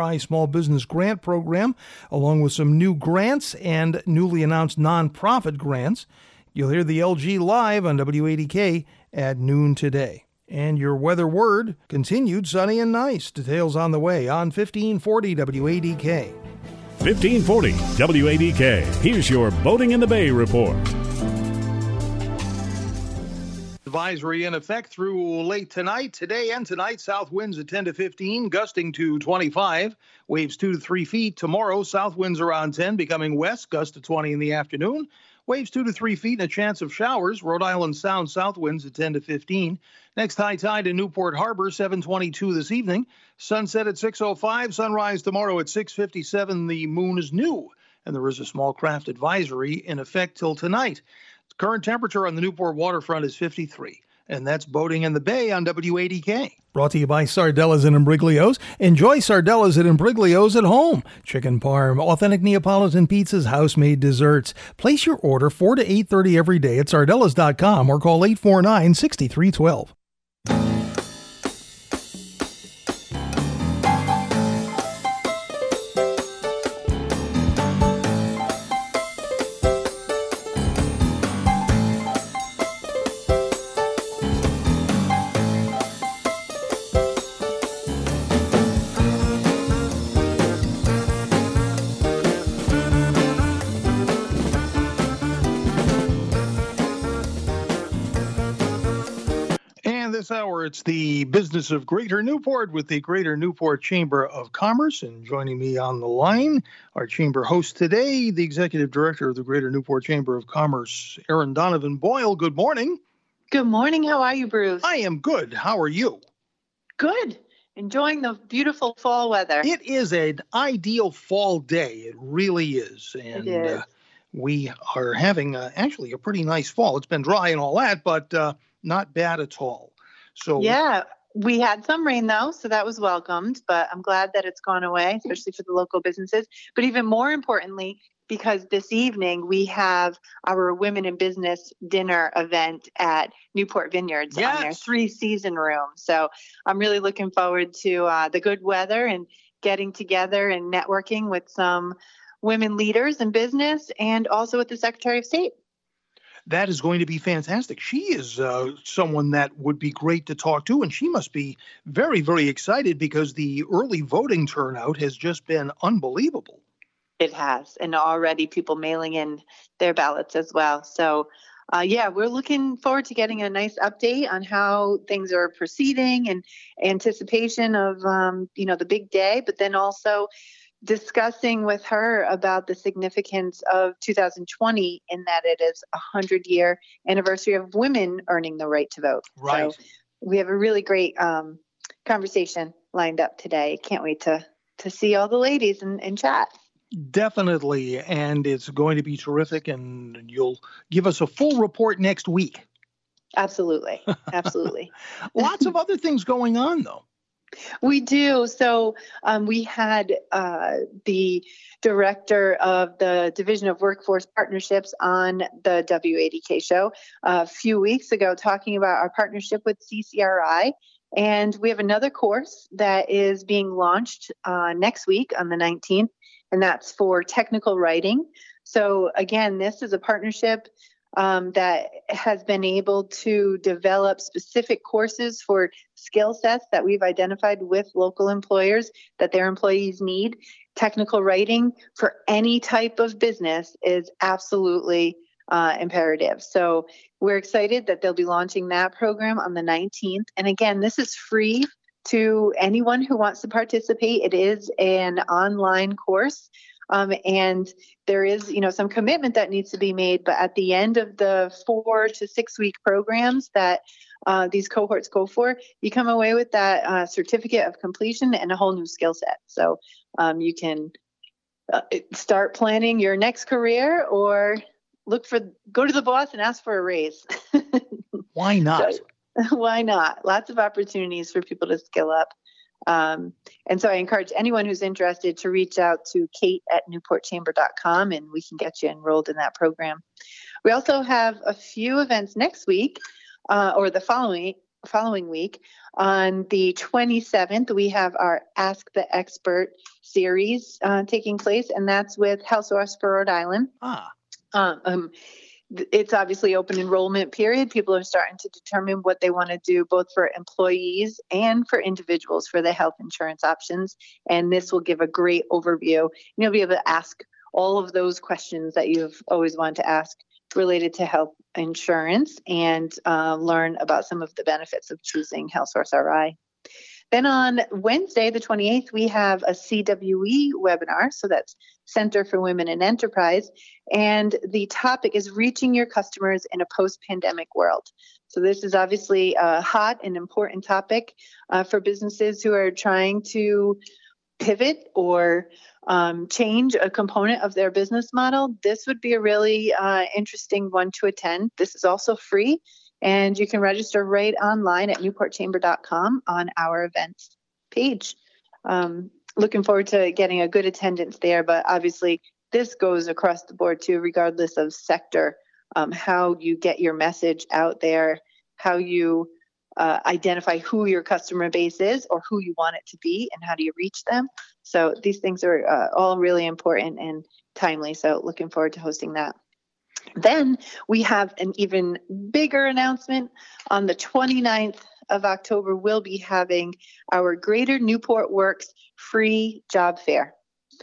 CCRI Small Business Grant Program, along with some new grants and newly announced nonprofit grants. You'll hear the LG live on WADK at noon today. And your weather word, continued sunny and nice. Details on the way on 1540 WADK. 1540 WADK. Here's your Boating in the Bay report. Advisory in effect through late tonight. Today and tonight, south winds at 10 to 15, gusting to 25, waves 2 to 3 feet. Tomorrow, south winds around 10, becoming west, gust to 20 in the afternoon. Waves 2 to 3 feet and a chance of showers. Rhode Island Sound south winds at 10 to 15. Next high tide in Newport Harbor, 7:22 this evening. Sunset at 6:05. Sunrise tomorrow at 6:57. The moon is new, and there is a small craft advisory in effect till tonight. Current temperature on the Newport waterfront is 53. And that's Boating in the Bay on WADK. Brought to you by Sardellas and Imbriglios. Enjoy Sardellas and Imbriglios at home. Chicken parm, authentic Neapolitan pizzas, house-made desserts. Place your order 4 to 8:30 every day at sardellas.com or call 849-6312. This hour, it's the business of Greater Newport with the Greater Newport Chamber of Commerce. And joining me on the line, our chamber host today, the Executive Director of the Greater Newport Chamber of Commerce, Erin Donovan Boyle. Good morning. Good morning. How are you, Bruce? I am good. How are you? Good. Enjoying the beautiful fall weather. It is an ideal fall day. It really is. And it is. We are having actually a pretty nice fall. It's been dry and all that, but not bad at all. So yeah, we had some rain though, so that was welcomed, but I'm glad that it's gone away, especially for the local businesses. But even more importantly, because this evening we have our Women in Business dinner event at Newport Vineyards on their 3-season room. So I'm really looking forward to the good weather and getting together and networking with some women leaders in business and also with the Secretary of State. That is going to be fantastic. She is someone that would be great to talk to, and she must be very, very excited because the early voting turnout has just been unbelievable. It has, and already people mailing in their ballots as well. So, we're looking forward to getting a nice update on how things are proceeding and anticipation of, the big day, but then also discussing with her about the significance of 2020 in that it is a 100-year anniversary of women earning the right to vote. Right. So we have a really great conversation lined up today. Can't wait to see all the ladies and chat. Definitely. And it's going to be terrific. And you'll give us a full report next week. Absolutely. Absolutely. Lots of other things going on, though. We do. So we had the director of the Division of Workforce Partnerships on the WADK show a few weeks ago talking about our partnership with CCRI. And we have another course that is being launched next week on the 19th, and that's for technical writing. So again, this is a partnership that has been able to develop specific courses for skill sets that we've identified with local employers that their employees need. Technical writing for any type of business is absolutely imperative. So we're excited that they'll be launching that program on the 19th. And again, this is free to anyone who wants to participate. It is an online course. And there is, some commitment that needs to be made. But at the end of the 4 to 6 week programs that these cohorts go for, you come away with that certificate of completion and a whole new skill set. So you can start planning your next career or go to the boss and ask for a raise. Why not? Why not? Lots of opportunities for people to skill up. And so I encourage anyone who's interested to reach out to kate@newportchamber.com and we can get you enrolled in that program. We also have a few events next week or the following following week. On the 27th, we have our Ask the Expert series taking place, and that's with HealthSource for Rhode Island. It's obviously open enrollment period. People are starting to determine what they want to do, both for employees and for individuals for the health insurance options. And this will give a great overview. You'll be able to ask all of those questions that you've always wanted to ask related to health insurance and learn about some of the benefits of choosing HealthSource RI. Then on Wednesday, the 28th, we have a CWE webinar. So that's Center for Women in Enterprise. And the topic is reaching your customers in a post-pandemic world. So this is obviously a hot and important topic for businesses who are trying to pivot or change a component of their business model. This would be a really interesting one to attend. This is also free. And you can register right online at newportchamber.com on our events page. Looking forward to getting a good attendance there, but obviously this goes across the board too, regardless of sector, how you get your message out there, how you identify who your customer base is or who you want it to be, and how do you reach them. So these things are all really important and timely. So looking forward to hosting that. Then we have an even bigger announcement. On the 29th of October, we'll be having our Greater Newport Works free job fair.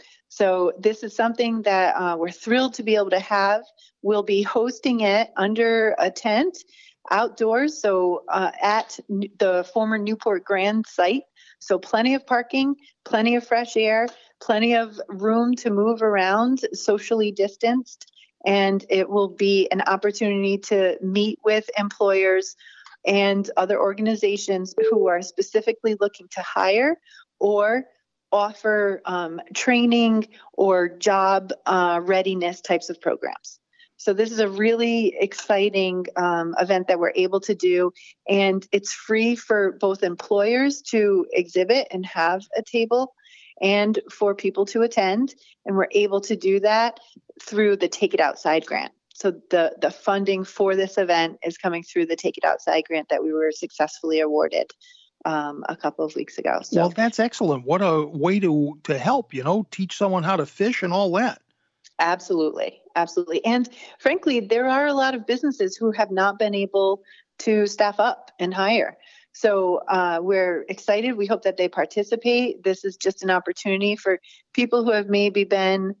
So this is something that we're thrilled to be able to have. We'll be hosting it under a tent outdoors, so at the former Newport Grand site. So plenty of parking, plenty of fresh air, plenty of room to move around, socially distanced. And it will be an opportunity to meet with employers and other organizations who are specifically looking to hire or offer training or job readiness types of programs. So this is a really exciting event that we're able to do, and it's free for both employers to exhibit and have a table and for people to attend. And we're able to do that through the Take It Outside grant. So the funding for this event is coming through the Take It Outside grant that we were successfully awarded a couple of weeks ago. So, well, that's excellent. What a way to help, teach someone how to fish and all that. Absolutely. Absolutely. And frankly, there are a lot of businesses who have not been able to staff up and hire. So we're excited. We hope that they participate. This is just an opportunity for people who have maybe been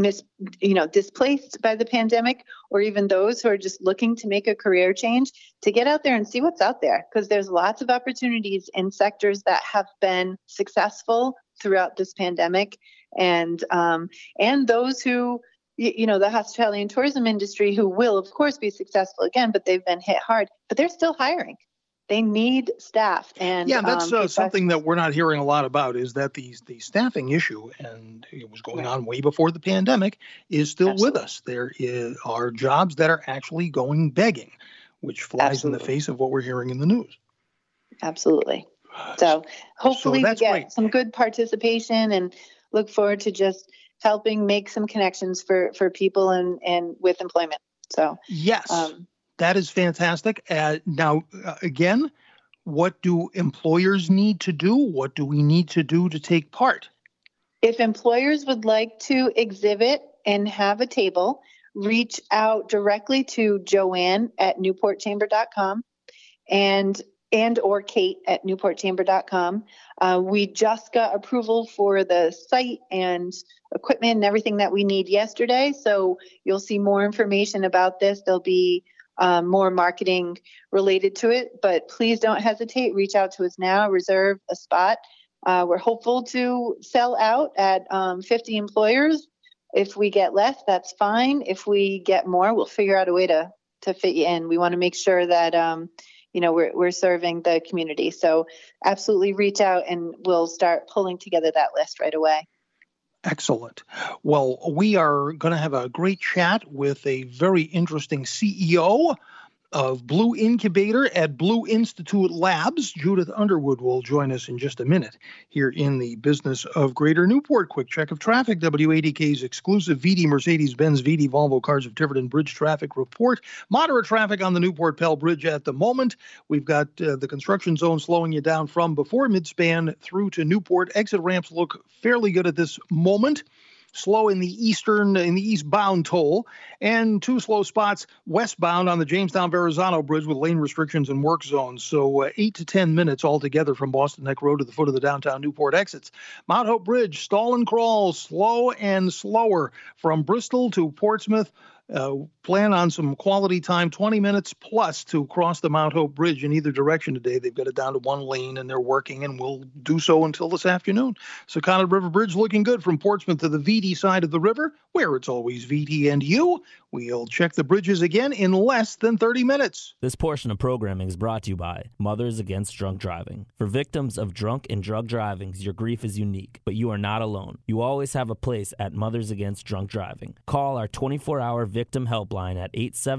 displaced by the pandemic, or even those who are just looking to make a career change, to get out there and see what's out there, because there's lots of opportunities in sectors that have been successful throughout this pandemic, and those who, the hospitality and tourism industry, who will of course be successful again, but they've been hit hard, but they're still hiring. They need staff. And that's something that we're not hearing a lot about, is that the staffing issue, and it was going on way before the pandemic, is still with us. There are jobs that are actually going begging, which flies in the face of what we're hearing in the news. Absolutely. So hopefully we get great. Some good participation, and look forward to just helping make some connections for people and with employment. So yes. That is fantastic. Now, again, what do employers need to do? What do we need to do to take part? If employers would like to exhibit and have a table, reach out directly to Joanne at newportchamber.com and or Kate at newportchamber.com. We just got approval for the site and equipment and everything that we need yesterday. So you'll see more information about this. There'll be more marketing related to it, but please don't hesitate. Reach out to us now, reserve a spot. We're hopeful to sell out at 50 employers. If we get less, that's fine. If we get more, we'll figure out a way to fit you in. We want to make sure that, we're serving the community. So absolutely reach out and we'll start pulling together that list right away. Excellent. Well, we are going to have a great chat with a very interesting CEO of Blue Incubator at Blue Institute Labs. Judith Underwood will join us in just a minute here in the business of Greater Newport. Quick check of traffic. WADK's exclusive VD Mercedes-Benz VD Volvo Cars of Tiverton Bridge traffic report. Moderate traffic on the Newport Pell Bridge at the moment. We've got the construction zone slowing you down from before Midspan through to Newport. Exit ramps look fairly good at this moment. Slow in the eastbound toll, and 2 slow spots westbound on the Jamestown-Verrazano Bridge with lane restrictions and work zones. So 8 to 10 minutes altogether from Boston Neck Road to the foot of the downtown Newport exits. Mount Hope Bridge, stall and crawl, slow and slower from Bristol to Portsmouth. Plan on some quality time, 20 minutes plus to cross the Mount Hope Bridge in either direction today. They've got it down to 1 lane, and they're working, and will do so until this afternoon. Sakonnet River Bridge looking good from Portsmouth to the VD side of the river, where it's always VD and you. We'll check the bridges again in less than 30 minutes. This portion of programming is brought to you by Mothers Against Drunk Driving. For victims of drunk and drug driving, your grief is unique, but you are not alone. You always have a place at Mothers Against Drunk Driving. Call our 24-hour victim helpline at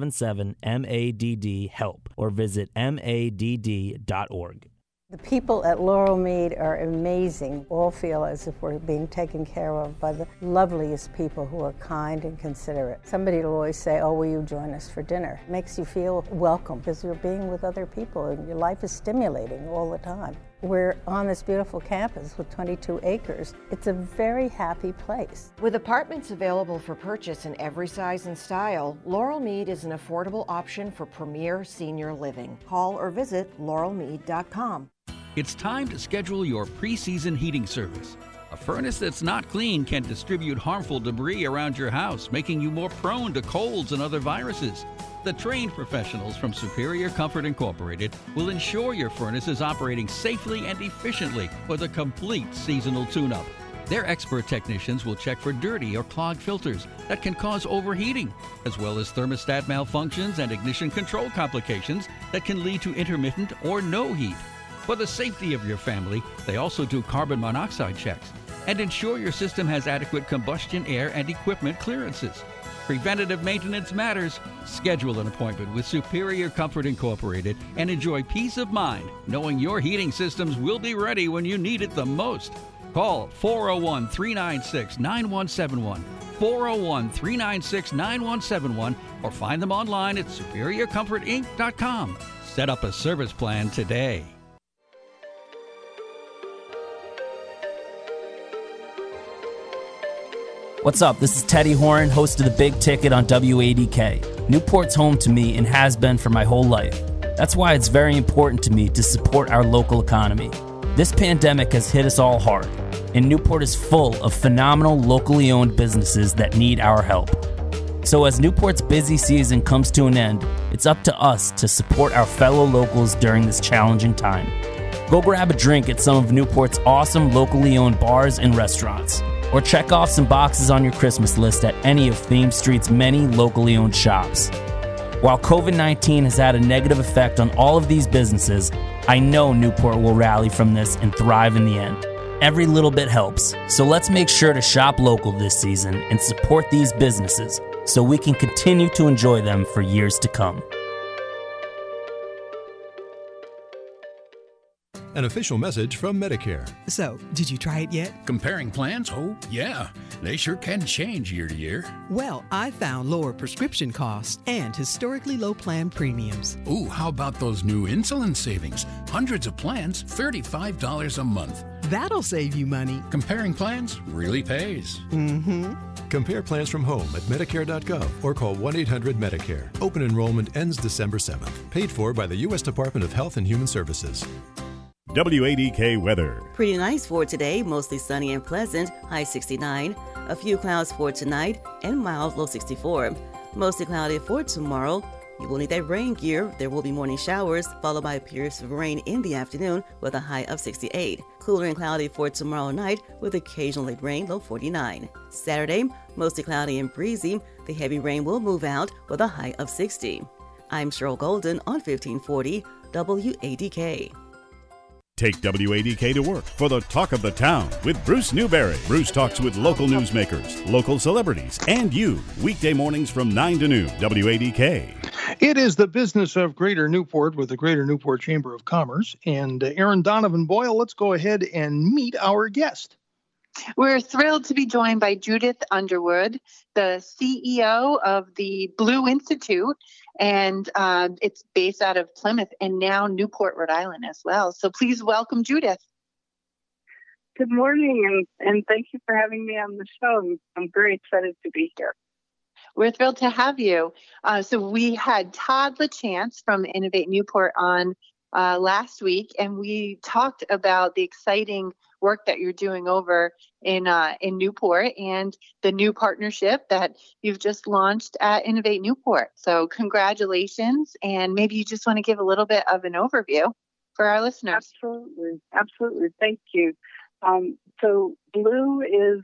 877-MADD-HELP or visit madd.org. The people at Laurel Mead are amazing. All feel as if we're being taken care of by the loveliest people who are kind and considerate. Somebody will always say, "Oh, will you join us for dinner?" It makes you feel welcome because you're being with other people and your life is stimulating all the time. We're on this beautiful campus with 22 acres. It's a very happy place. With apartments available for purchase in every size and style, Laurel Mead is an affordable option for premier senior living. Call or visit laurelmead.com. It's time to schedule your pre-season heating service. A furnace that's not clean can distribute harmful debris around your house, making you more prone to colds and other viruses. The trained professionals from Superior Comfort Incorporated will ensure your furnace is operating safely and efficiently with a complete seasonal tune-up. Their expert technicians will check for dirty or clogged filters that can cause overheating, as well as thermostat malfunctions and ignition control complications that can lead to intermittent or no heat. For the safety of your family, they also do carbon monoxide checks and ensure your system has adequate combustion air and equipment clearances. Preventative maintenance matters. Schedule an appointment with Superior Comfort Incorporated and enjoy peace of mind knowing your heating systems will be ready when you need it the most. Call 401-396-9171, 401-396-9171, or find them online at superiorcomfortinc.com. Set up a service plan today. What's up? This is Teddy Horn, host of The Big Ticket on WADK. Newport's home to me and has been for my whole life. That's why it's very important to me to support our local economy. This pandemic has hit us all hard, and Newport is full of phenomenal locally owned businesses that need our help. So as Newport's busy season comes to an end, it's up to us to support our fellow locals during this challenging time. Go grab a drink at some of Newport's awesome locally owned bars and restaurants, or check off some boxes on your Christmas list at any of Theme Street's many locally owned shops. While COVID-19 has had a negative effect on all of these businesses, I know Newport will rally from this and thrive in the end. Every little bit helps, so let's make sure to shop local this season and support these businesses so we can continue to enjoy them for years to come. An official message from Medicare. So, did you try it yet? Comparing plans? Oh, yeah. They sure can change year to year. Well, I found lower prescription costs and historically low plan premiums. Ooh, how about those new insulin savings? Hundreds of plans, $35 a month. That'll save you money. Comparing plans really pays. Mm-hmm. Compare plans from home at Medicare.gov or call 1-800-MEDICARE. Open enrollment ends December 7th. Paid for by the U.S. Department of Health and Human Services. WADK weather. Pretty nice for today, mostly sunny and pleasant, high 69. A few clouds for tonight and mild, low 64. Mostly cloudy for tomorrow. You will need that rain gear. There will be morning showers, followed by periods of rain in the afternoon with a high of 68. Cooler and cloudy for tomorrow night with occasional late rain, low 49. Saturday, mostly cloudy and breezy. The heavy rain will move out with a high of 60. I'm Cheryl Golden on 1540 WADK. Take WADK to work for the Talk of the Town with Bruce Newberry. Bruce talks with local newsmakers, local celebrities, and you. Weekday mornings from 9 to noon. WADK. It is the business of Greater Newport with the Greater Newport Chamber of Commerce. And Aaron Donovan Boyle, let's go ahead and meet our guest. We're thrilled to be joined by Judith Underwood, the CEO of the Blue Institute, and it's based out of Plymouth and now Newport, Rhode Island as well. So please welcome Judith. Good morning, and thank you for having me on the show. I'm very excited to be here. We're thrilled to have you. So we had Todd LaChance from Innovate Newport on last week, and we talked about the exciting work that you're doing over in Newport and the new partnership that you've just launched at Innovate Newport. So congratulations, and maybe you just want to give a little bit of an overview for our listeners. Absolutely. Thank you. So Blue is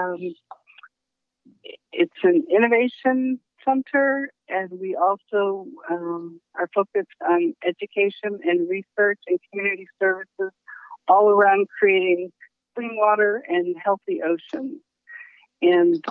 it's an innovation center, and we also are focused on education and research and community services all around creating clean water and healthy oceans. And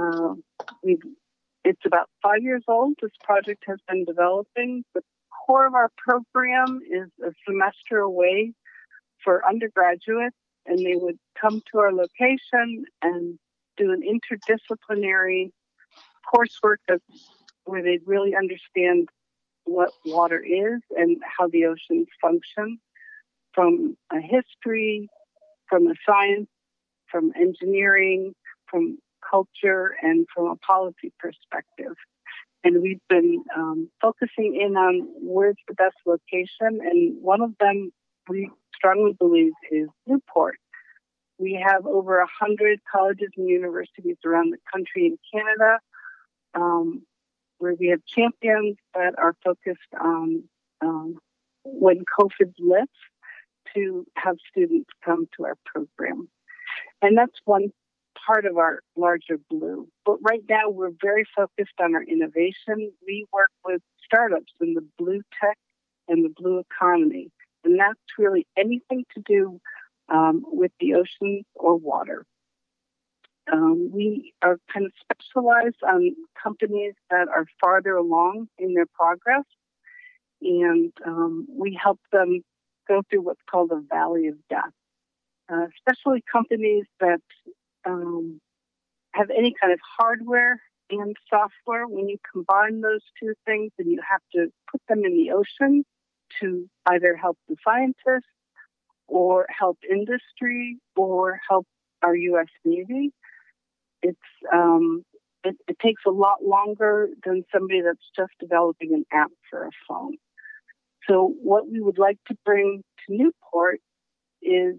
it's about 5 years old. This project has been developing. The core of our program is a semester away for undergraduates, and they would come to our location and do an interdisciplinary coursework where they'd really understand what water is and how the oceans function, from a history, from a science, from engineering, from culture, and from a policy perspective. And we've been focusing in on where's the best location, and one of them we strongly believe is Newport. We have over 100 colleges and universities around the country and Canada, where we have champions that are focused on when COVID lifts to have students come to our program. And that's one part of our larger Blue. But right now, we're very focused on our innovation. We work with startups in the blue tech and the blue economy. And that's really anything to do with the oceans or water. We are kind of specialized on companies that are farther along in their progress, and we help them go through what's called a valley of death, especially companies that have any kind of hardware and software. When you combine those two things, and you have to put them in the ocean to either help the scientists or help industry or help our U.S. Navy, it takes a lot longer than somebody that's just developing an app for a phone. So what we would like to bring to Newport is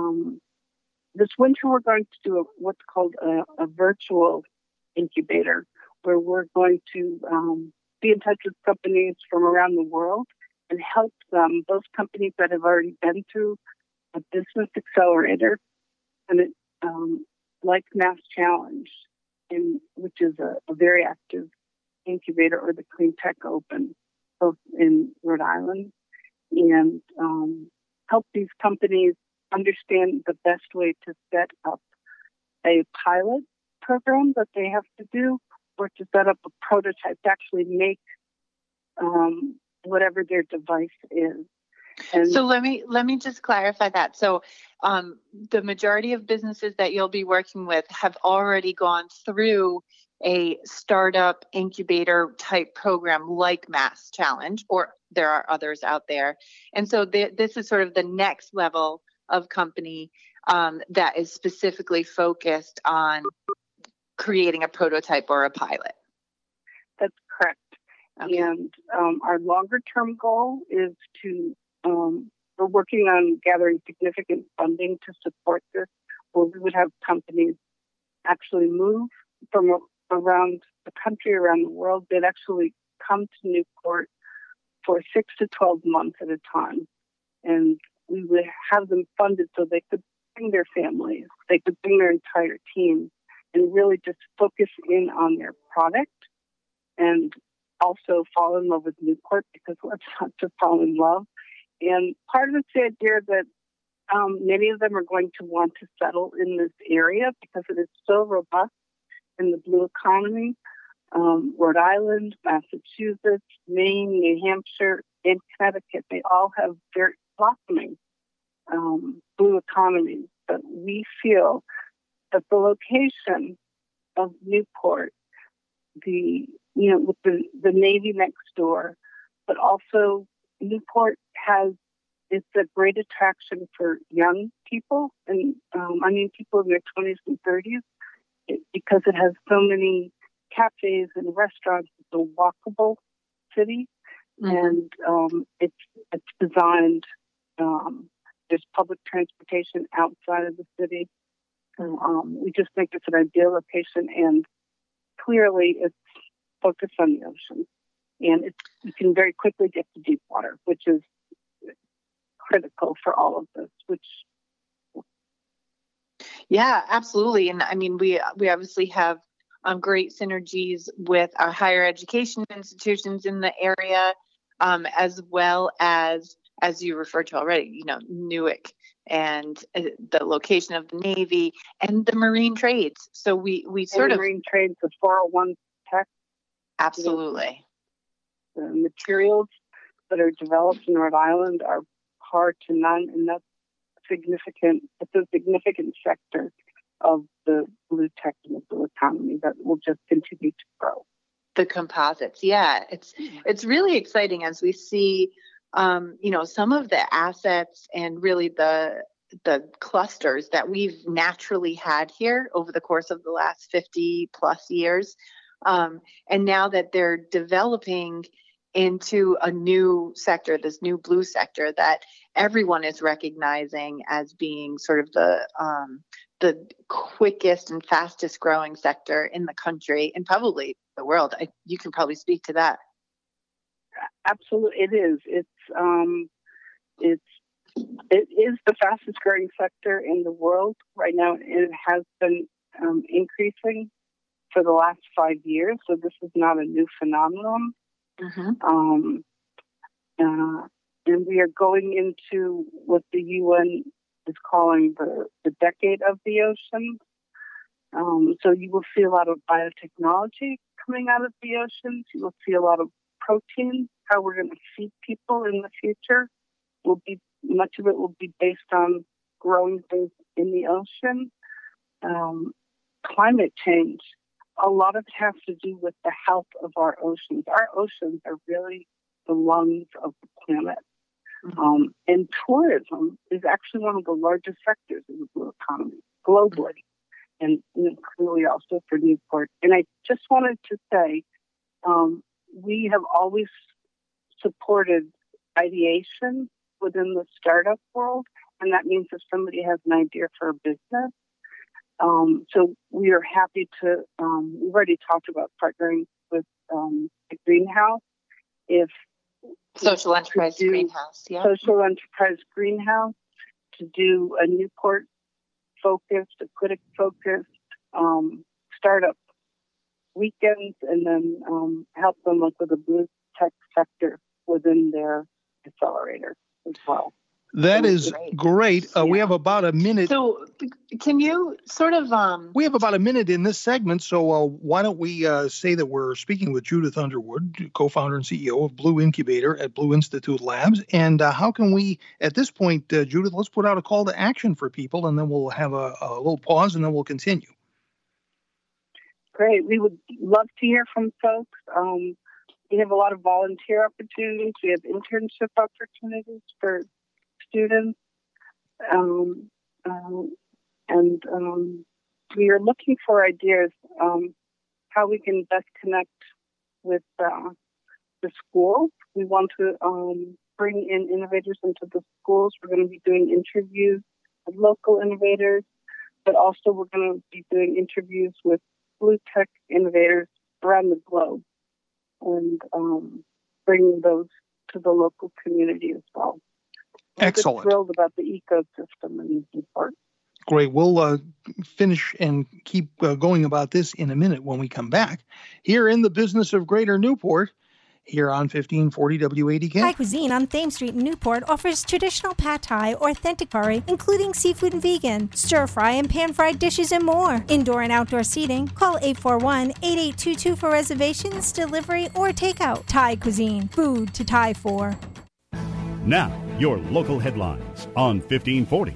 this winter we're going to do what's called a virtual incubator, where we're going to be in touch with companies from around the world and help them, those companies that have already been through a business accelerator, and it, like Mass Challenge, which is a very active incubator, or the Clean Tech Open, both in Rhode Island, and help these companies understand the best way to set up a pilot program that they have to do, or to set up a prototype to actually make whatever their device is. And so let me just clarify that. So the majority of businesses that you'll be working with have already gone through a startup incubator type program like Mass Challenge, or there are others out there. And so this is sort of the next level of company that is specifically focused on creating a prototype or a pilot. That's correct. Okay. And our longer term goal is to, we're working on gathering significant funding to support this, where we would have companies actually move from around the country, around the world. They'd actually come to Newport for 6 to 12 months at a time. And we would have them funded so they could bring their families, they could bring their entire team, and really just focus in on their product, and also fall in love with Newport, because what's not to fall in love. And part of it's the idea that many of them are going to want to settle in this area because it is so robust in the blue economy. Rhode Island, Massachusetts, Maine, New Hampshire, and Connecticut, they all have very blossoming blue economies. But we feel that the location of Newport, with the Navy next door, but also Newport it's a great attraction for young people, and people in their 20s and 30s, because it has so many cafes and restaurants. It's a walkable city, and it's designed. There's public transportation outside of the city. We just think it's an ideal location, and clearly it's focused on the ocean. And you can very quickly get to deep water, which is critical for all of this. Yeah, absolutely. And I mean, we obviously have great synergies with our higher education institutions in the area, as well as you referred to already, Newark and the location of the Navy and the marine trades. So we sort of marine trades, the 401 tech. Absolutely. The materials that are developed in Rhode Island are hard to none, and that's significant. It's a significant sector of the blue tech and the blue economy that will just continue to grow. The composites, yeah, it's really exciting as we see, some of the assets and really the clusters that we've naturally had here over the course of the last 50 plus years, and now that they're developing into a new sector, this new blue sector that everyone is recognizing as being sort of the quickest and fastest growing sector in the country and probably the world. You can probably speak to that. Absolutely, it is. It is the fastest growing sector in the world right now, and it has been increasing for the last 5 years. So this is not a new phenomenon. And we are going into what the UN is calling the decade of the ocean. So you will see a lot of biotechnology coming out of the oceans. You will see a lot of protein. How we're going to feed people in the future much of it will be based on growing things in the ocean. Climate change. A lot of it has to do with the health of our oceans. Our oceans are really the lungs of the planet. And tourism is actually one of the largest sectors in the blue economy globally, and clearly also for Newport. And I just wanted to say, we have always supported ideation within the startup world, and that means if somebody has an idea for a business, so we are happy to, we've already talked about partnering with the Greenhouse. Social Enterprise Greenhouse, yeah. Social Enterprise Greenhouse to do a Newport-focused, aquatic-focused startup weekends, and then help them with a blue tech sector within their accelerator as well. That is great. We have about a minute. So can you sort of... We have about a minute in this segment, so why don't we say that we're speaking with Judith Underwood, co-founder and CEO of Blue Incubator at Blue Institute Labs. And how can we, at this point, Judith, let's put out a call to action for people, and then we'll have a little pause, and then we'll continue. Great. We would love to hear from folks. We have a lot of volunteer opportunities. We have internship opportunities for students, and we are looking for ideas how we can best connect with the schools. We want to bring in innovators into the schools. We're going to be doing interviews with local innovators, but also we're going to be doing interviews with blue tech innovators around the globe, and bringing those to the local community as well. Excellent. I'm thrilled about the ecosystem in Newport. Great. We'll finish and keep going about this in a minute when we come back. Here in the business of Greater Newport, here on 1540 WADK. Thai Cuisine on Thames Street in Newport offers traditional pad thai, authentic curry, including seafood and vegan, stir-fry and pan-fried dishes and more. Indoor and outdoor seating. Call 841-8822 for reservations, delivery, or takeout. Thai Cuisine. Food to Thai for. Now, your local headlines on 1540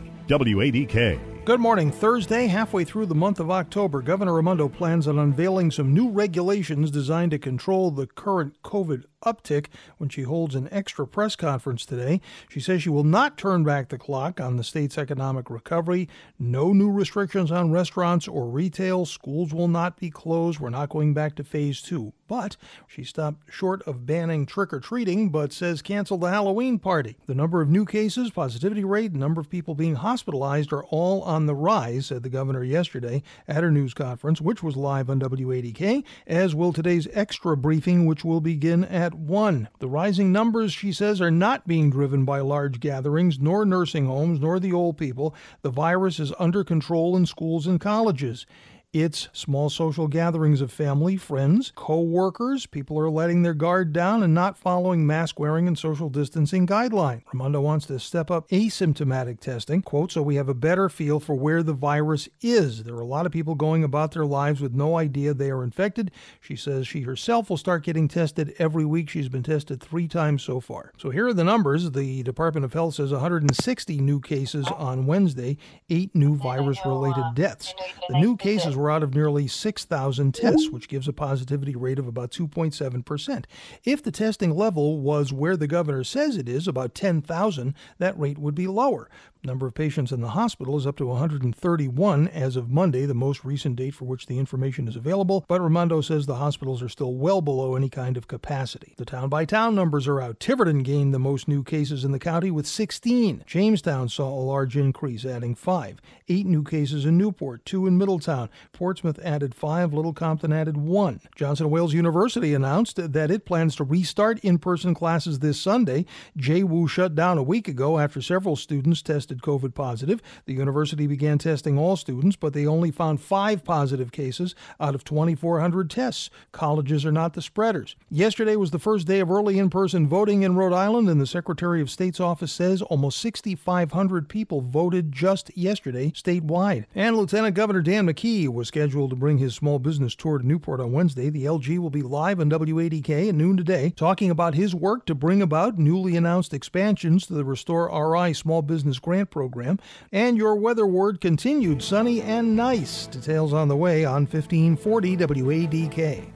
WADK. Good morning. Thursday, halfway through the month of October, Governor Raimondo plans on unveiling some new regulations designed to control the current COVID uptick when she holds an extra press conference today. She says she will not turn back the clock on the state's economic recovery. No new restrictions on restaurants or retail. Schools will not be closed. We're not going back to phase 2. But she stopped short of banning trick-or-treating, but says cancel the Halloween party. The number of new cases, positivity rate, and number of people being hospitalized are all on the rise, said the governor yesterday at her news conference, which was live on WADK, as will today's extra briefing, which will begin at 1. The rising numbers, she says, are not being driven by large gatherings, nor nursing homes, nor the old people. The virus is under control in schools and colleges. It's small social gatherings of family, friends, co-workers. People are letting their guard down and not following mask wearing and social distancing guidelines. Raimondo wants to step up asymptomatic testing, quote, so we have a better feel for where the virus is. There are a lot of people going about their lives with no idea they are infected. She says she herself will start getting tested every week. She's been tested 3 times so far. So here are the numbers. The Department of Health says 160 new cases on Wednesday, 8 new virus-related deaths. The new cases were out of nearly 6,000 tests, which gives a positivity rate of about 2.7%. If the testing level was where the governor says it is, about 10,000, that rate would be lower. Number of patients in the hospital is up to 131 as of Monday, the most recent date for which the information is available, but Raimondo says the hospitals are still well below any kind of capacity. The town-by-town numbers are out. Tiverton gained the most new cases in the county with 16. Jamestown saw a large increase, adding 5. 8 new cases in Newport, 2 in Middletown. Portsmouth added 5, Little Compton added 1. Johnson & Wales University announced that it plans to restart in-person classes this Sunday. JWU shut down a week ago after several students tested COVID positive. The university began testing all students, but they only found 5 positive cases out of 2,400 tests. Colleges are not the spreaders. Yesterday was the first day of early in-person voting in Rhode Island, and the Secretary of State's office says almost 6,500 people voted just yesterday statewide. And Lieutenant Governor Dan McKee was scheduled to bring his small business tour to Newport on Wednesday. The LG will be live on WADK at noon today, talking about his work to bring about newly announced expansions to the Restore RI Small Business Grant Program. And your weather word continued sunny and nice. Details on the way on 1540 WADK.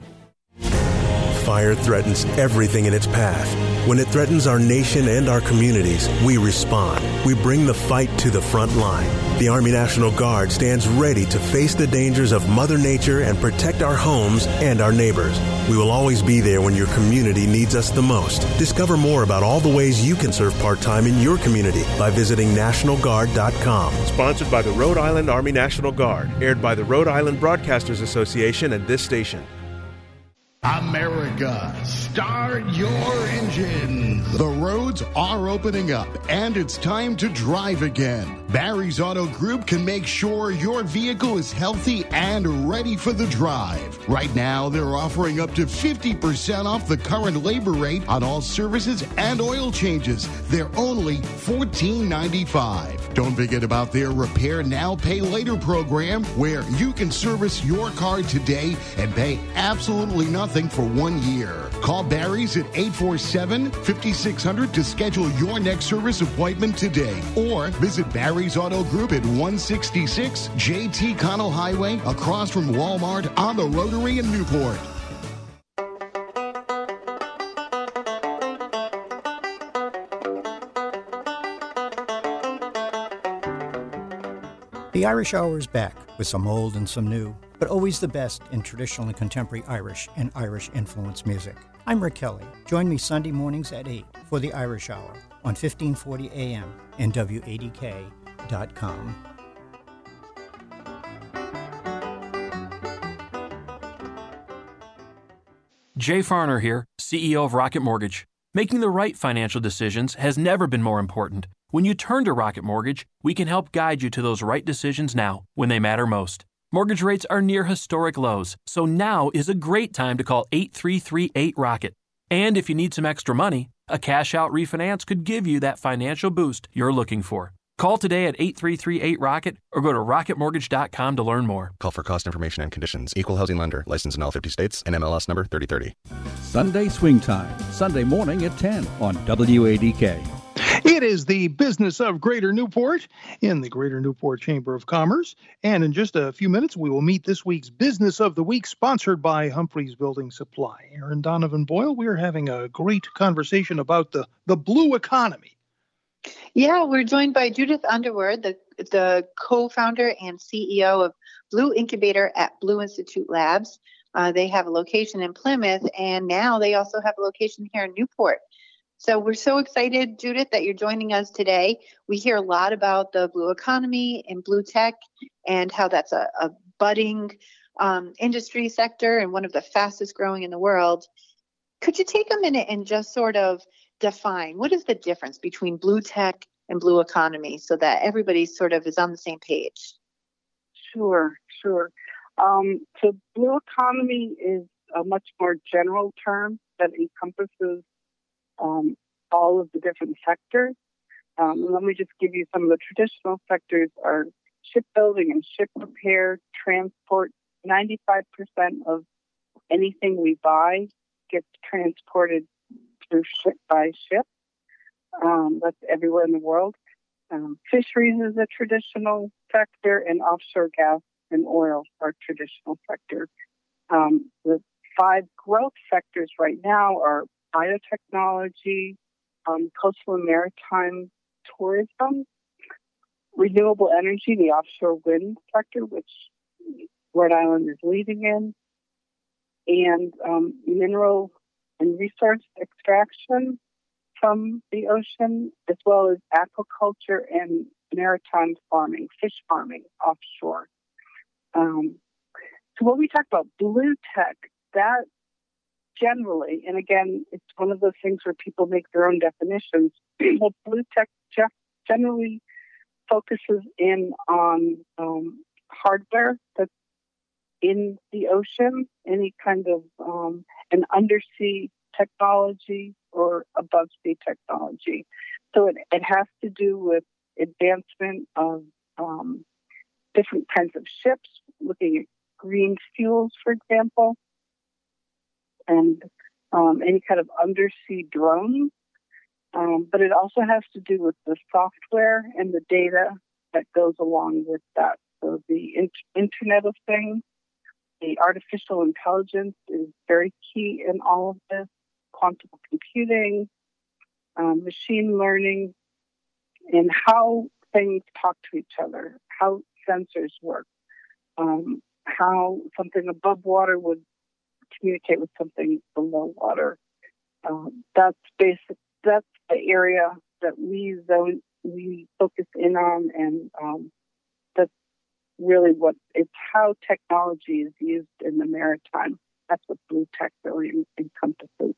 Fire threatens everything in its path. When it threatens our nation and our communities, we respond. We bring the fight to the front line. The Army National Guard stands ready to face the dangers of Mother Nature and protect our homes and our neighbors. We will always be there when your community needs us the most. Discover more about all the ways you can serve part-time in your community by visiting NationalGuard.com. Sponsored by the Rhode Island Army National Guard. Aired by the Rhode Island Broadcasters Association and this station. America, start your engines. The roads are opening up, and it's time to drive again. Barry's Auto Group can make sure your vehicle is healthy and ready for the drive. Right now, they're offering up to 50% off the current labor rate on all services and oil changes. They're only $14.95. Don't forget about their Repair Now, Pay Later program, where you can service your car today and pay absolutely nothing for 1 year. Call Barry's at 847-5600 to schedule your next service appointment today, or visit Barry's Auto Group at 166 J.T. Connell Highway across from Walmart on the Rotary in Newport. The Irish Hour is back with some old and some new, but always the best in traditional and contemporary Irish and Irish-influenced music. I'm Rick Kelly. Join me Sunday mornings at 8 for the Irish Hour on 1540 AM and WADK.com. Jay Farner here, CEO of Rocket Mortgage. Making the right financial decisions has never been more important. When you turn to Rocket Mortgage, we can help guide you to those right decisions now, when they matter most. Mortgage rates are near historic lows, so now is a great time to call 833-8-ROCKET. And if you need some extra money, a cash-out refinance could give you that financial boost you're looking for. Call today at 833-8ROCKET or go to rocketmortgage.com to learn more. Call for cost information and conditions. Equal housing lender. Licensed in all 50 states. NMLS number 3030. Sunday Swing Time. Sunday morning at 10 on WADK. It is the business of Greater Newport in the Greater Newport Chamber of Commerce. And in just a few minutes, we will meet this week's Business of the Week, sponsored by Humphreys Building Supply. Aaron Donovan Boyle, we are having a great conversation about the blue economy. Yeah, we're joined by Judith Underwood, the co-founder and CEO of Blue Incubator at Blue Institute Labs. They have a location in Plymouth, and now they also have a location here in Newport. So we're so excited, Judith, that you're joining us today. We hear a lot about the blue economy and blue tech and how that's a budding industry sector and one of the fastest growing in the world. Could you take a minute and just sort of define what is the difference between blue tech and blue economy so that everybody sort of is on the same page? Sure. So blue economy is a much more general term that encompasses all of the different sectors. Let me just give you some of the traditional sectors are shipbuilding and ship repair, transport. 95% of anything we buy gets transported by ship. That's everywhere in the world. Fisheries is a traditional sector, and offshore gas and oil are traditional sector. The 5 growth sectors right now are biotechnology, coastal and maritime tourism, renewable energy, the offshore wind sector, which Rhode Island is leading in, and mineral and resource extraction from the ocean, as well as aquaculture and maritime farming, fish farming offshore. So when we talk about blue tech, that generally, and again, it's one of those things where people make their own definitions. Well, blue tech generally focuses in on hardware that's in the ocean, any kind of an undersea technology or above sea technology. So it has to do with advancement of different kinds of ships, looking at green fuels, for example, and any kind of undersea drones. But it also has to do with the software and the data that goes along with that. So the Internet of Things, the artificial intelligence is very key in all of this. Quantum computing, machine learning, and how things talk to each other, how sensors work, how something above water would communicate with something below water. That's the area that we focus in on, and that's really it's how technology is used in the maritime. That's what blue tech really encompasses.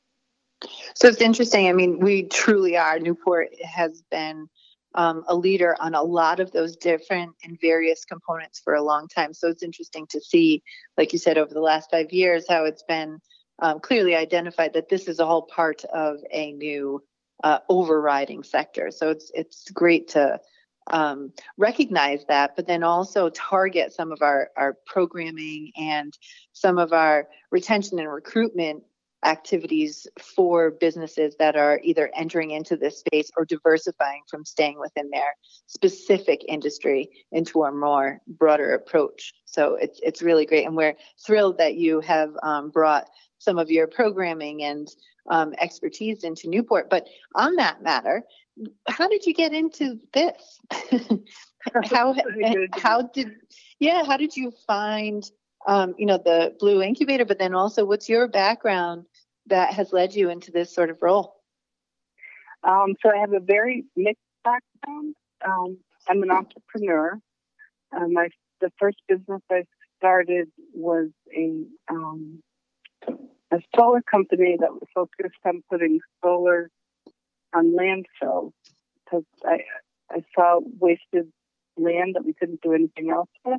So it's interesting. I mean, we truly are. Newport has been a leader on a lot of those different and various components for a long time. So it's interesting to see, like you said, over the last 5 years, how it's been clearly identified that this is all part of a new overriding sector. So it's great to recognize that, but then also target some of our programming and some of our retention and recruitment activities for businesses that are either entering into this space or diversifying from staying within their specific industry into a more broader approach. So it's really great. And we're thrilled that you have brought some of your programming and expertise into Newport. But on that matter, how did you get into this? How did you find the Blue Incubator, but then also what's your background that has led you into this sort of role? So I have a very mixed background. I'm an entrepreneur. The first business I started was a solar company that was focused on putting solar on landfills, because I saw wasted land that we couldn't do anything else with.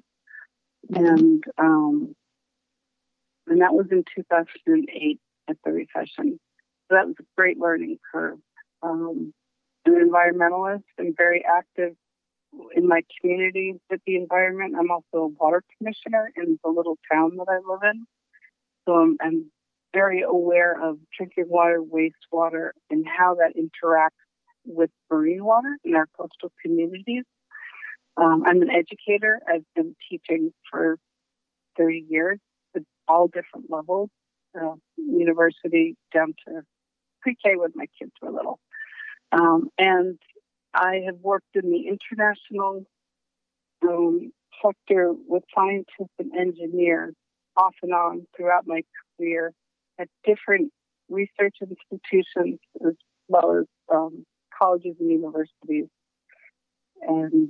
And that was in 2008 at the recession. So that was a great learning curve. I'm an environmentalist. I'm very active in my community with the environment. I'm also a water commissioner in the little town that I live in. So I'm very aware of drinking water, wastewater, and how that interacts with marine water in our coastal communities. I'm an educator. I've been teaching for 30 years at all different levels, university down to pre-K when my kids were little. And I have worked in the international sector with scientists and engineers off and on throughout my career at different research institutions as well as colleges and universities. And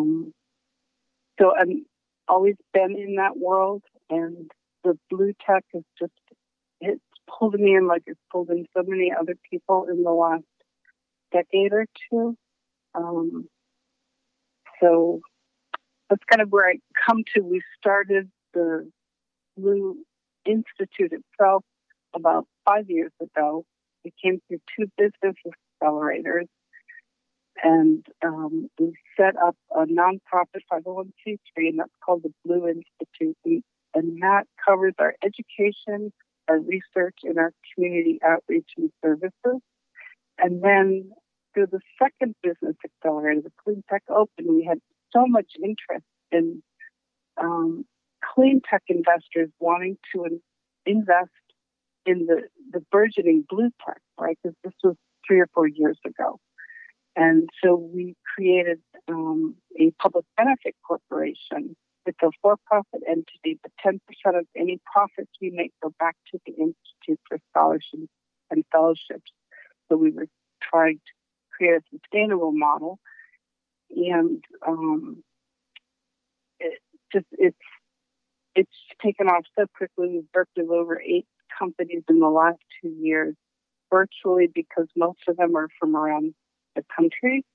so I've always been in that world, and the blue tech is just, it's pulled me in like it's pulled in so many other people in the last decade or two. So that's kind of where I come to. We started the Blue Institute itself about 5 years ago. We came through two business accelerators, and we set up a nonprofit 501c3, and that's called the Blue Institute. And that covers our education, our research, and our community outreach and services. And then through the second business accelerator, the Clean Tech Open, we had so much interest in clean tech investors wanting to invest in the burgeoning blue tech, right? Because this was 3 or 4 years ago. And so we created a public benefit corporation. It's a for-profit entity, but 10% of any profits we make go back to the Institute for Scholarships and Fellowships. So we were trying to create a sustainable model. And it's taken off so quickly. We've worked with over 8 companies in the last 2 years, virtually, because most of them are from around the country.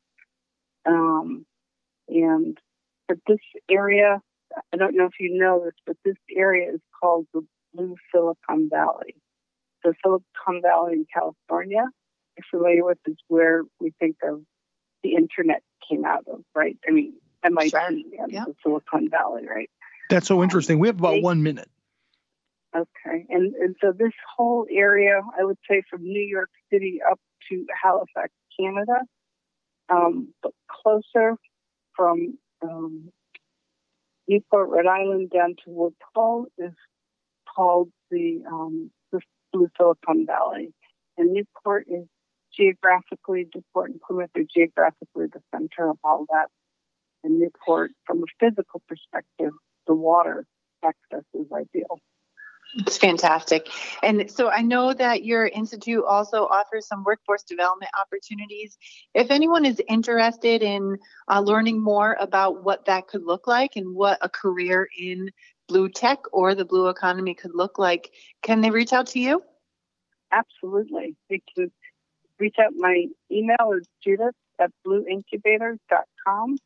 And for this area, I don't know if you know this, but this area is called the Blue Silicon Valley. So Silicon Valley in California, you're familiar with, is where we think of the internet came out of, right? I mean, MIT and the Silicon Valley, right? That's so interesting. We have about 1 minute. Okay. And so this whole area, I would say from New York City up to Halifax, Canada, but closer from Newport, Rhode Island down to Woods Hole is called the Blue Silicon Valley. And Newport is geographically, Newport and Plymouth are geographically the center of all that. And Newport, from a physical perspective, the water access is ideal. It's fantastic. And so I know that your institute also offers some workforce development opportunities. If anyone is interested in learning more about what that could look like and what a career in blue tech or the blue economy could look like, can they reach out to you? Absolutely. They can reach out. My email is judith@blueincubators.com.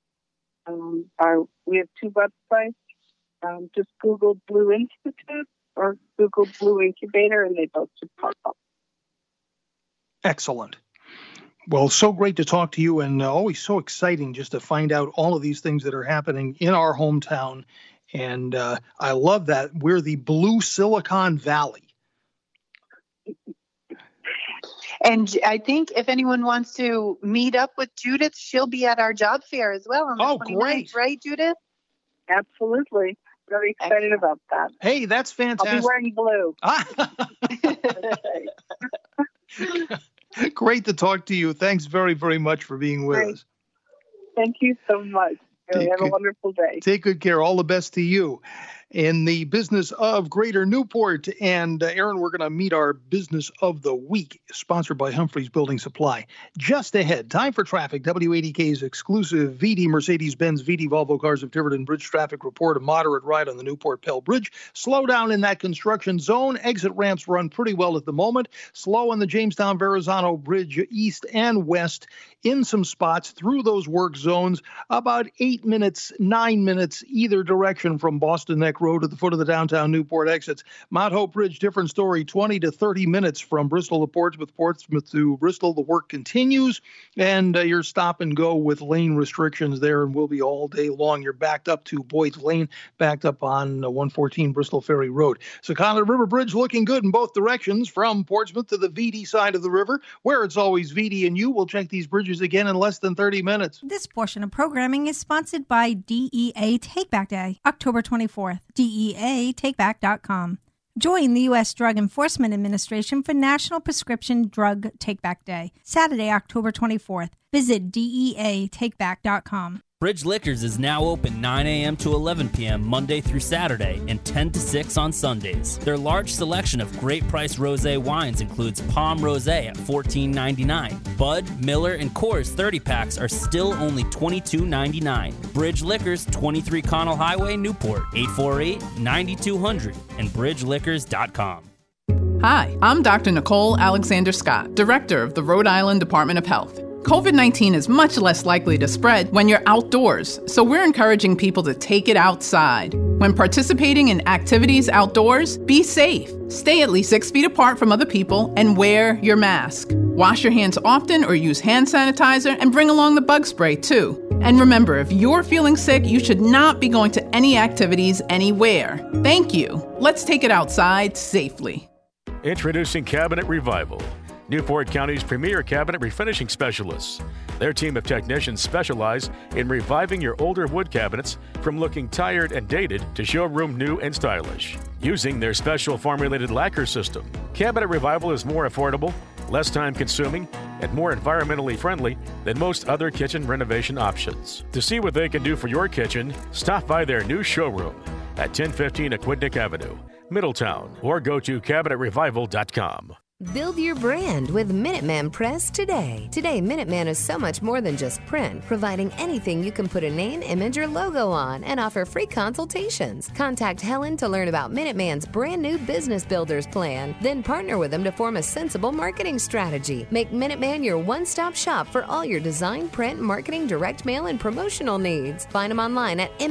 We have 2 websites. Just Google Blue Institute or Google Blue Incubator, and they both should pop up. Excellent. Well, so great to talk to you, and always so exciting just to find out all of these things that are happening in our hometown. And I love that we're the Blue Silicon Valley. And I think if anyone wants to meet up with Judith, she'll be at our job fair as well on the 29th, right, Judith? Absolutely. Very excited about that. Hey, that's fantastic. I'll be wearing blue. Great to talk to you. Thanks very, very much for being with us. Thank you so much. Have a wonderful day. Take good care. All the best to you. In the business of Greater Newport. And Aaron, we're going to meet our business of the week, sponsored by Humphreys Building Supply. Just ahead, time for traffic. WADK's exclusive VD Mercedes-Benz VD Volvo Cars of Tiverton Bridge traffic report. A moderate ride on the Newport Pell Bridge. Slow down in that construction zone. Exit ramps run pretty well at the moment. Slow on the Jamestown Verrazano Bridge east and west in some spots through those work zones. About 8 minutes, 9 minutes either direction from Boston Neck Lake Road at the foot of the downtown Newport exits. Mount Hope Bridge, different story, 20 to 30 minutes from Bristol to Portsmouth, Portsmouth to Bristol. The work continues, and you're stop and go with lane restrictions there, and will be all day long. You're backed up to Boyd's Lane, backed up on 114 Bristol Ferry Road. Secana River Bridge looking good in both directions from Portsmouth to the VD side of the river, where it's always VD and you. We'll check these bridges again in less than 30 minutes. This portion of programming is sponsored by DEA Takeback Day, October 24th. DEATakeback.com. Join the U.S. Drug Enforcement Administration for National Prescription Drug Takeback Day, Saturday, October 24th. Visit DEATakeback.com. Bridge Liquors is now open 9 a.m. to 11 p.m. Monday through Saturday and 10 to 6 on Sundays. Their large selection of great price rosé wines includes Palm Rosé at $14.99. Bud, Miller, and Coors 30-packs are still only $22.99. Bridge Liquors, 23 Connell Highway, Newport, 848-9200 and bridgeliquors.com. Hi, I'm Dr. Nicole Alexander Scott, Director of the Rhode Island Department of Health. COVID-19 is much less likely to spread when you're outdoors, so we're encouraging people to take it outside. When participating in activities outdoors, be safe. Stay at least 6 feet apart from other people and wear your mask. Wash your hands often or use hand sanitizer and bring along the bug spray too. And remember, if you're feeling sick, you should not be going to any activities anywhere. Thank you. Let's take it outside safely. Introducing Cabinet Revival, Newport County's premier cabinet refinishing specialists. Their team of technicians specialize in reviving your older wood cabinets from looking tired and dated to showroom new and stylish. Using their special formulated lacquer system, Cabinet Revival is more affordable, less time-consuming, and more environmentally friendly than most other kitchen renovation options. To see what they can do for your kitchen, stop by their new showroom at 1015 Aquidneck Avenue, Middletown, or go to CabinetRevival.com. Build your brand with Minuteman Press today. Today, Minuteman is so much more than just print, providing anything you can put a name, image, or logo on and offer free consultations. Contact Helen to learn about Minuteman's brand new Business Builders Plan. Then partner with them to form a sensible marketing strategy. Make Minuteman your one-stop shop for all your design, print, marketing, direct mail, and promotional needs. Find them online at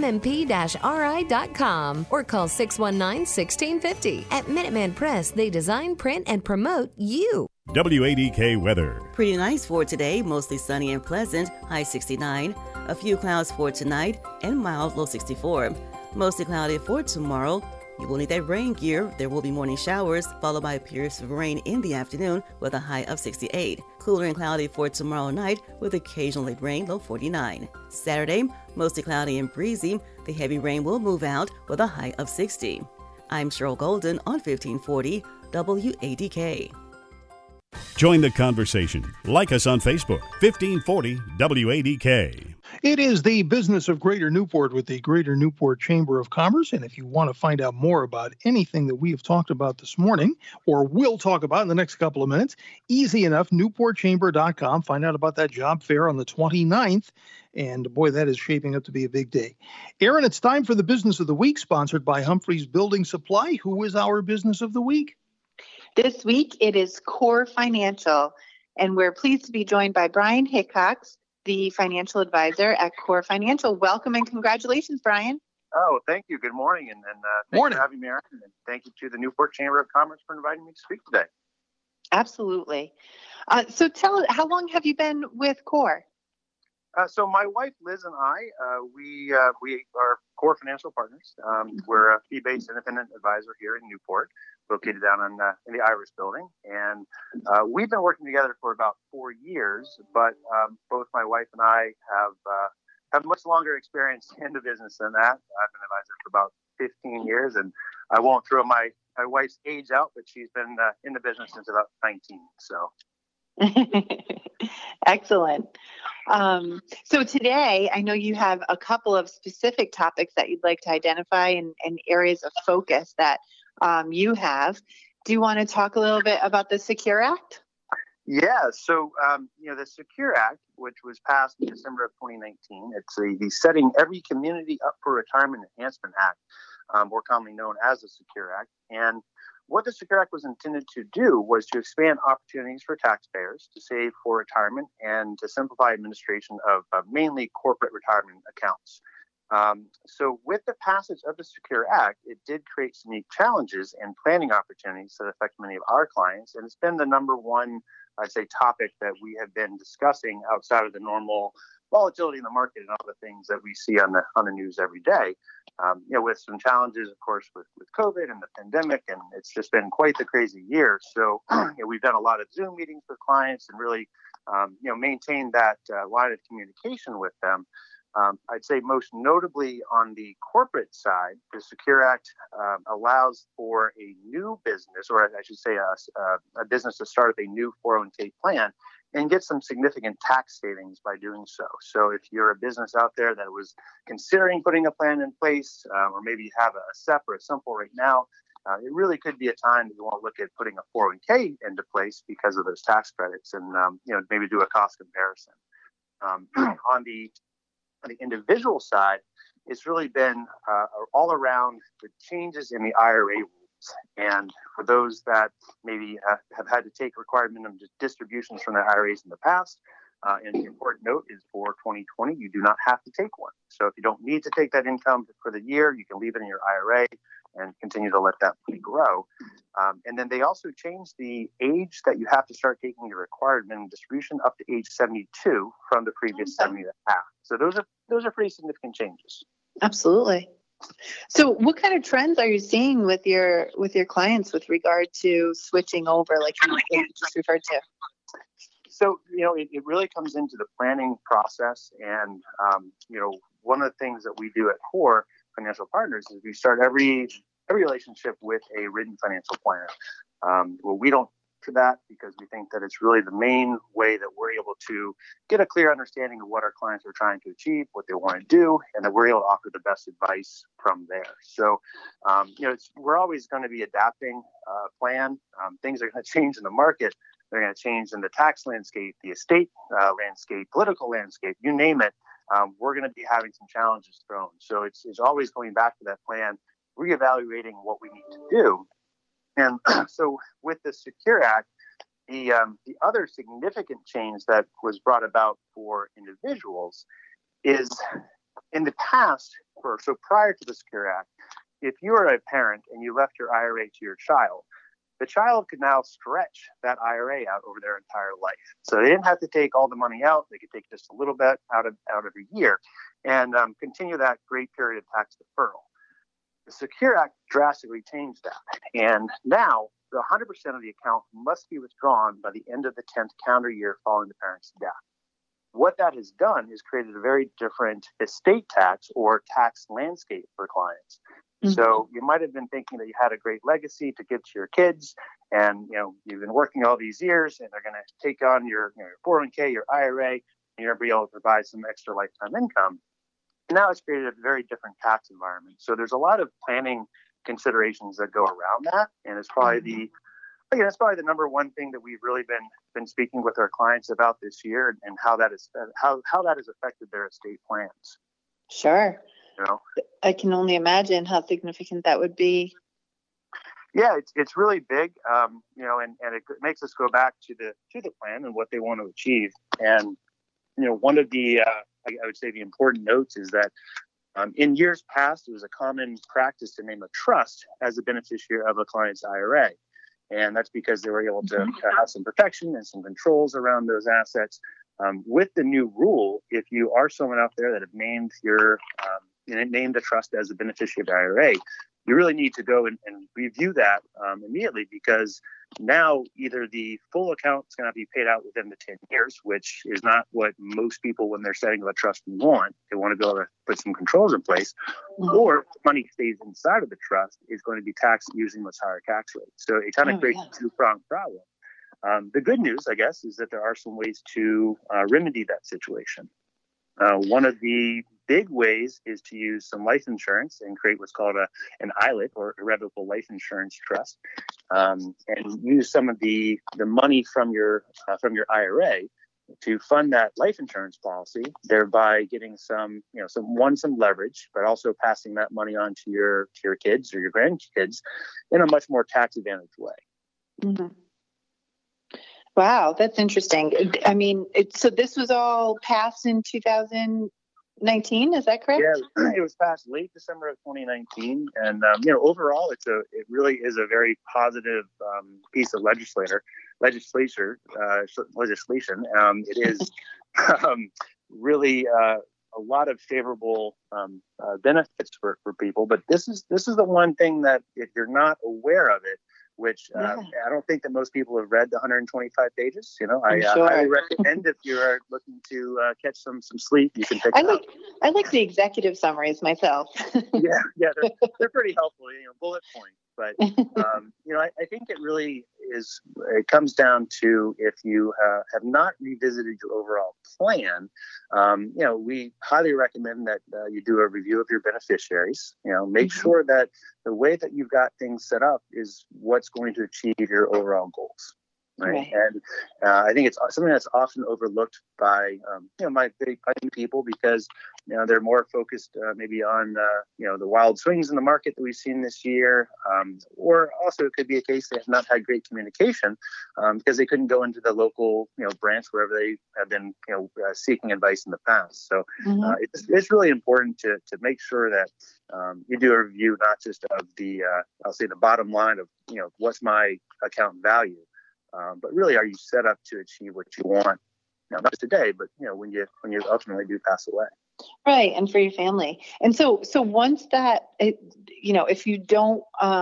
mmp-ri.com or call 619-1650. At Minuteman Press, they design, print, and promote you. WADK weather. Pretty nice for today, mostly sunny and pleasant, high 69. A few clouds for tonight and mild, low 64. Mostly cloudy for tomorrow. You will need that rain gear. There will be morning showers, followed by periods of rain in the afternoon with a high of 68. Cooler and cloudy for tomorrow night with occasional late rain, low 49. Saturday, mostly cloudy and breezy. The heavy rain will move out with a high of 60. I'm Cheryl Golden on 1540 WADK. Join the conversation. Like us on Facebook, 1540 WADK. It is the business of Greater Newport with the Greater Newport Chamber of Commerce. And if you want to find out more about anything that we have talked about this morning or will talk about in the next couple of minutes, easy enough, newportchamber.com. Find out about that job fair on the 29th. And boy, that is shaping up to be a big day. Aaron, it's time for the Business of the Week, sponsored by Humphreys Building Supply. Who is our Business of the Week? This week, it is Core Financial, and we're pleased to be joined by Brian Hickox, the financial advisor at Core Financial. Welcome and congratulations, Brian. Oh, thank you. Good morning, and thanks for having me, Aaron, and thank you to the Newport Chamber of Commerce for inviting me to speak today. Absolutely. So tell us, how long have you been with Core? So my wife, Liz, and I, we are Core Financial Partners. We're a fee-based independent advisor here in Newport, located down in the Irish Building. And we've been working together for about 4 years, but both my wife and I have much longer experience in the business than that. I've been an advisor for about 15 years, and I won't throw my wife's age out, but she's been in the business since about 19. So. Excellent. So today, I know you have a couple of specific topics that you'd like to identify and areas of focus that you have. Do you want to talk a little bit about the Secure Act? Yeah. So, the Secure Act, which was passed in December of 2019, it's the Setting Every Community Up for Retirement Enhancement Act, more commonly known as the Secure Act. And what the Secure Act was intended to do was to expand opportunities for taxpayers to save for retirement and to simplify administration of mainly corporate retirement accounts. So with the passage of the Secure Act, it did create some unique challenges and planning opportunities that affect many of our clients. And it's been the number one, I'd say, topic that we have been discussing outside of the normal volatility in the market and all the things that we see on the news every day. With some challenges, of course, with COVID and the pandemic, and it's just been quite the crazy year. So we've done a lot of Zoom meetings with clients and really, maintained that line of communication with them. I'd say most notably on the corporate side, the Secure Act allows for a new business, or I should say a business to start up a new 401k plan and get some significant tax savings by doing so. So if you're a business out there that was considering putting a plan in place, or maybe you have a SEP or a simple right now, it really could be a time that you want to look at putting a 401k into place because of those tax credits and, maybe do a cost comparison. On the individual side, it's really been all around the changes in the IRA rules. And for those that maybe have had to take required minimum distributions from their IRAs in the past, and the important note is for 2020, you do not have to take one. So if you don't need to take that income for the year, you can leave it in your IRA and continue to let that money grow. And then they also changed the age that you have to start taking your required minimum distribution up to age 72 from the previous 70 and a half. So those are pretty significant changes. Absolutely. So what kind of trends are you seeing with your clients with regard to switching over, like you just referred to? So, it really comes into the planning process. And, one of the things that we do at Core Financial Partners is we start every relationship with a written financial plan. We don't for that because we think that it's really the main way that we're able to get a clear understanding of what our clients are trying to achieve, what they want to do, and that we're able to offer the best advice from there. So, we're always going to be adapting a plan. Things are going to change in the market. They're going to change in the tax landscape, the estate landscape, political landscape, you name it. We're going to be having some challenges thrown. So it's always going back to that plan, reevaluating what we need to do. And so with the Secure Act, the other significant change that was brought about for individuals is in the past, prior to the Secure Act, if you were a parent and you left your IRA to your child, the child could now stretch that IRA out over their entire life. So they didn't have to take all the money out. They could take just a little bit out every year and continue that great period of tax deferral. The Secure Act drastically changed that. And now the 100% of the account must be withdrawn by the end of the 10th calendar year following the parent's death. What that has done is created a very different estate tax or tax landscape for clients. Mm-hmm. So you might have been thinking that you had a great legacy to give to your kids, and you've been working all these years, and they're going to take on your 401k, your IRA, and you're going to be able to provide some extra lifetime income. And now it's created a very different tax environment. So there's a lot of planning considerations that go around that, and it's probably the number one thing that we've really been speaking with our clients about this year, and how that has affected their estate plans. Sure. I can only imagine how significant that would be. Yeah, it's really big, and it makes us go back to the plan and what they want to achieve. And one of the I would say the important notes is that in years past, it was a common practice to name a trust as a beneficiary of a client's IRA, and that's because they were able to have some protection and some controls around those assets. With the new rule, if you are someone out there that have named named the trust as a beneficiary of the IRA, you really need to go and review that immediately, because now either the full account is going to be paid out within the 10 years, which is not what most people, when they're setting up a trust, want. They want to be able to put some controls in place, or money stays inside of the trust is going to be taxed using much higher tax rates. So it kind of creates a two-pronged problem. The good news, I guess, is that there are some ways to remedy that situation. One of the big ways is to use some life insurance and create what's called an ILIT, or irrevocable life insurance trust, and use some of the money from your IRA to fund that life insurance policy, thereby getting some leverage, but also passing that money on to your kids or your grandkids in a much more tax advantaged way. Mm-hmm. Wow, that's interesting. I mean, so this was all passed in 2000. 2019, is that correct? Yeah, it was passed late December of 2019, and overall, it really is a very positive piece of legislation. It is really a lot of favorable benefits for people, but this is the one thing that if you're not aware of it, which I don't think that most people have read the 125 pages. I highly recommend if you're looking to catch some sleep, you can pick it up. I like the executive summaries myself. yeah, they're pretty helpful, bullet points. But I think it really is. It comes down to if you have not revisited your overall plan. We highly recommend that you do a review of your beneficiaries. Make sure that the way that you've got things set up is what's going to achieve your overall goals. Right. And I think it's something that's often overlooked by, by people because, they're more focused maybe on, the wild swings in the market that we've seen this year. Or also it could be a case they have not had great communication because they couldn't go into the local, branch wherever they have been, seeking advice in the past. So it's really important to make sure that you do a review, not just of the, I'll say the bottom line of, what's my account value. But really, are you set up to achieve what you want? Not just today, but when you ultimately do pass away. Right, and for your family. And so once that, if you don't,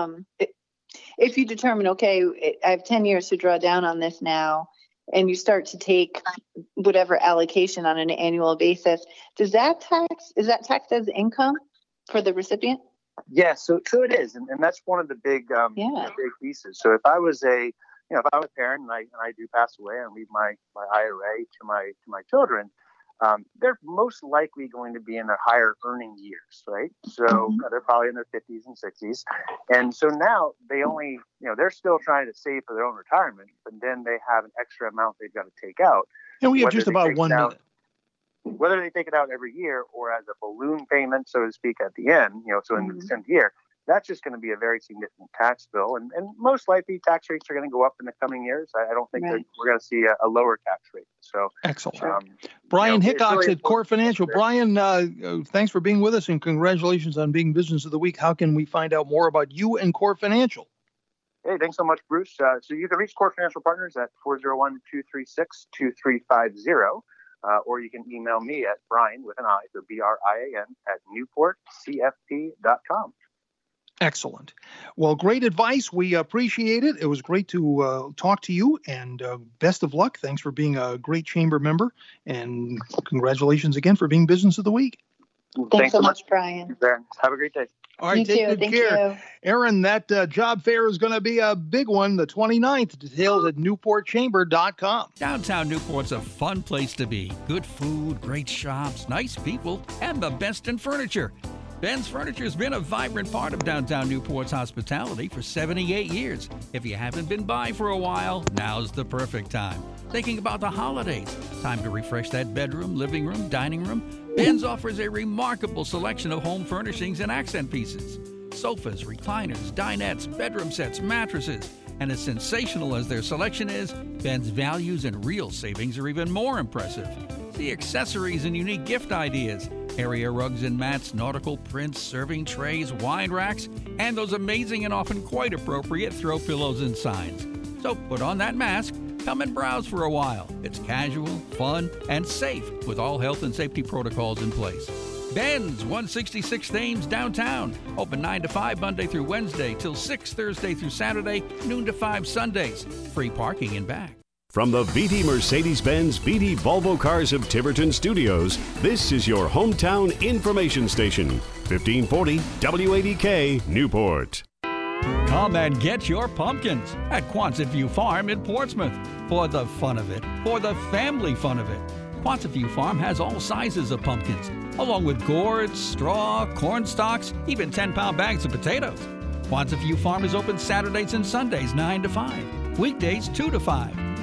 if you determine, okay, I have 10 years to draw down on this now, and you start to take whatever allocation on an annual basis, is that taxed as income for the recipient? Yeah, so it is, and that's one of the big big pieces. So if I was a parent and I do pass away and leave my IRA to my children, they're most likely going to be in their higher earning years, right? So they're probably in their 50s and 60s. And so now they only, they're still trying to save for their own retirement, but then they have an extra amount they've got to take out. And we have just about 1 minute. Whether they take it out every year or as a balloon payment, so to speak, at the end, so in the 10th year, that's just going to be a very significant tax bill. And most likely tax rates are going to go up in the coming years. I don't think we're going to see a lower tax rate. So excellent. Brian Hickox really at Core Financial. Brian, thanks for being with us and congratulations on being Business of the Week. How can we find out more about you and Core Financial? Hey, thanks so much, Bruce. So you can reach Core Financial Partners at 401-236-2350. Or you can email me at Brian with an I, so BRIAN at newportcfp.com. Excellent. Well, great advice. We appreciate it. It was great to talk to you, and best of luck. Thanks for being a great chamber member, and congratulations again for being Business of the Week. Thanks so much, Brian. Have a great day. All right, take good care. You. Aaron, that job fair is going to be a big one, the 29th. Details at newportchamber.com. Downtown Newport's a fun place to be. Good food, great shops, nice people, and the best in furniture. Ben's Furniture has been a vibrant part of downtown Newport's hospitality for 78 years. If you haven't been by for a while, now's the perfect time. Thinking about the holidays, time to refresh that bedroom, living room, dining room. Ben's offers a remarkable selection of home furnishings and accent pieces. Sofas, recliners, dinettes, bedroom sets, mattresses. And as sensational as their selection is, Ben's values and real savings are even more impressive. See accessories and unique gift ideas. Area rugs and mats, nautical prints, serving trays, wine racks, and those amazing and often quite appropriate throw pillows and signs. So put on that mask, come and browse for a while. It's casual, fun, and safe with all health and safety protocols in place. Ben's, 166 Thames downtown. Open 9 to 5 Monday through Wednesday till 6 Thursday through Saturday, noon to 5 Sundays. Free parking in back. From the VT Mercedes-Benz VT Volvo Cars of Tiverton Studios, this is your hometown information station, 1540 WADK Newport. Come and get your pumpkins at Quonset View Farm in Portsmouth for the fun of it, for the family fun of it. Quonset View Farm has all sizes of pumpkins, along with gourds, straw, corn stalks, even 10-pound bags of potatoes. Quonset View Farm is open Saturdays and Sundays 9 to 5, weekdays 2 to 5.